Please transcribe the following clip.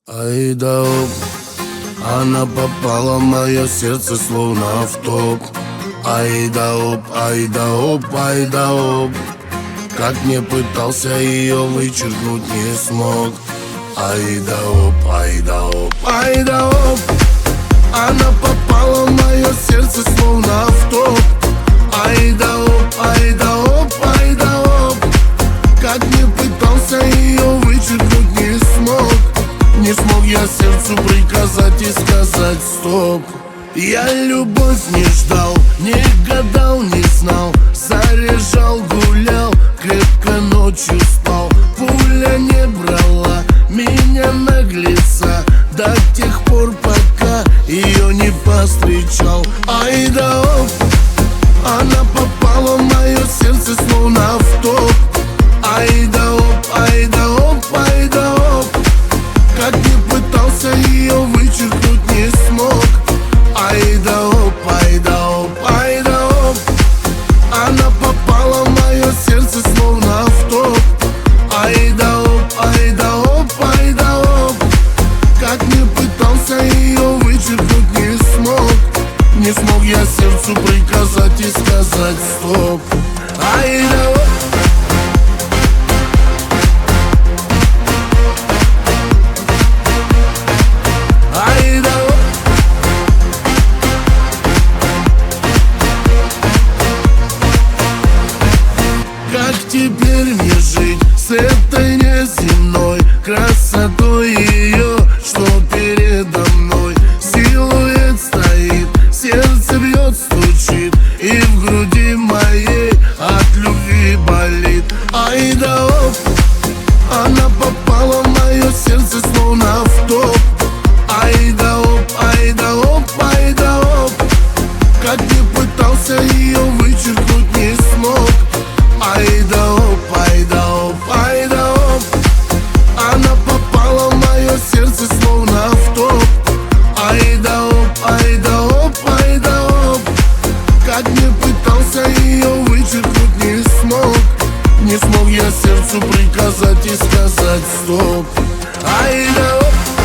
Ай да оп, она попала в мое сердце словно в топ. Ай да оп, ай да оп, ай да оп. Как не пытался ее вычеркнуть, не смог. Ай да оп, ай да оп, ай да оп. Она попала в мое сердце словно в топ. Ай да оп, ай да оп, ай да оп. Как не пытался ее вычеркнуть, не смог. Не смог я сердцу приказать и сказать стоп. Я любовь не ждал, не гадал, не знал. Заряжал, гулял, крепко ночью спал. Пуля не брала меня наглеца до тех пор, пока ее не повстречал. Ай да оп, она попала в мое сердце словно в топ. Ай да оп, ай да оп, ай да оп. Как не пытался ее вычеркнуть, не смог. Ай да оп, ай да оп, ай да оп. Она попала в мое сердце словно в топ. Ай да оп, ай да оп, ай да оп. Как не пытался ее вычеркнуть, не смог. Не смог я сердцу приказать и сказать стоп. Ай да оп. Как теперь мне жить с этой неземной красотой ее, что передо мной? Силуэт стоит, сердце бьет, стучит, и в груди моей от любви болит. Ай да оп, она попала в мое сердце словно в топ. Ай да оп, ай да оп, ай да оп. Как не пытался ее вычеркнуть, не смог. Ай да оп, ай да оп, ай да оп. Она попала в мое сердце словно в топ. Ай да оп, ай да оп, ай да оп. Как не пытался ее вычеркнуть, не смог. Не смог я сердцу приказать и сказать стоп. Ай да оп.